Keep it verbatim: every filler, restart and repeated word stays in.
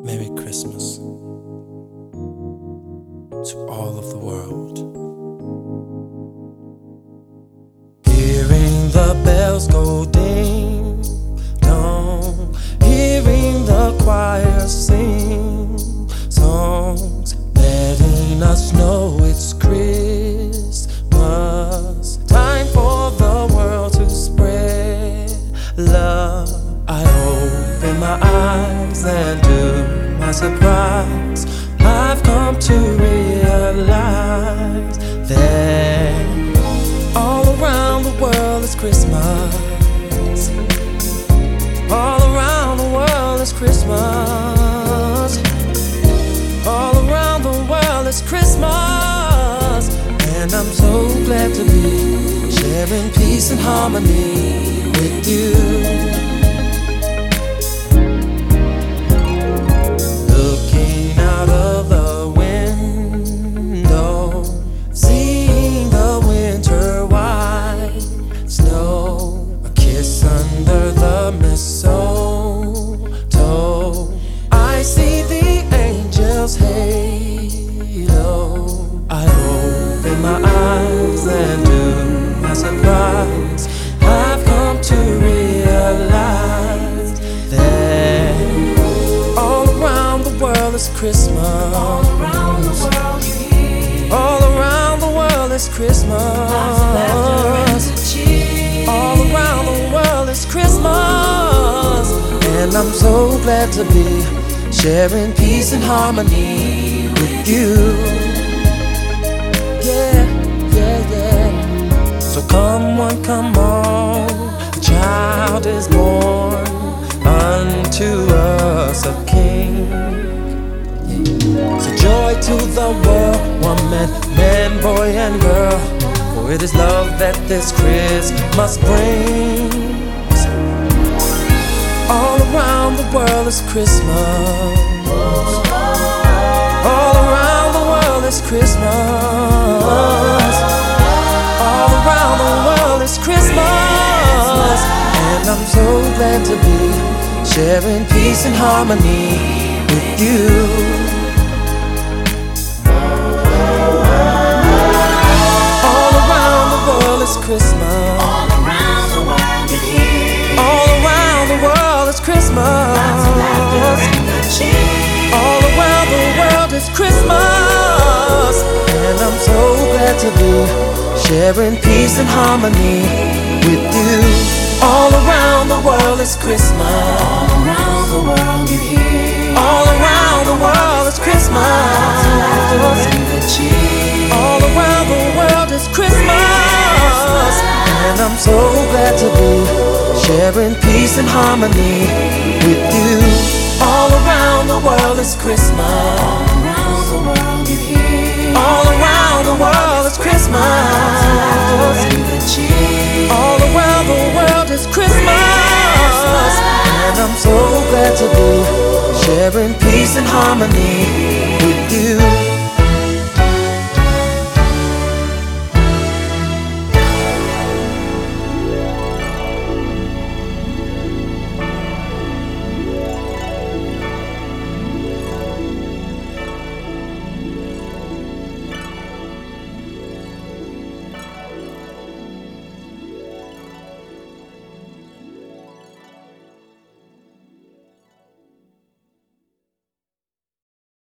Merry Christmas to all of the world. Hearing the bells go ding dong, hearing the choir sing songs, letting us know it's Christmas. Time for the world to spread love. I open my eyes and to my surprise, I've come to realize that all around the world is Christmas. All around the world is Christmas. All around the world is Christmas. And I'm so glad to be sharing peace and harmony with you. Looking out of the window, seeing the winter white snow, a kiss under the mistletoe. I see the angels' halo. I open my eyes and to my surprise, I've come to realize that all around the world is Christmas. All around the world you hear. All around the world is Christmas. Lots of laughter and cheer. All around the world is Christmas. And I'm so glad to be sharing peace and harmony with you. Yeah, yeah, yeah. So come on, come on, the child is born, unto us a king. So joy to the world, woman, man, boy and girl, for it is love that this Christmas brings. All around the world is Christmas. All around the world is Christmas. All around the world is Christmas. And I'm so glad to be sharing peace and harmony with you. All around the world is Christmas. All around the world you hear. All around the world is Christmas. Lots of laughter and good cheer. All around the world is Christmas. And I'm so glad to be sharing peace and harmony with you. All around the world is Christmas. All around the world you hear. All around the world is Christmas. Lots of laughter and good cheer. All around the world is Christmas. And I'm so glad to be sharing peace and harmony with you. All around the world is Christmas. All around the world you hear. All around the world is Christmas. And good cheer. All around the world is Christmas. And I'm so glad to be sharing peace and harmony with you.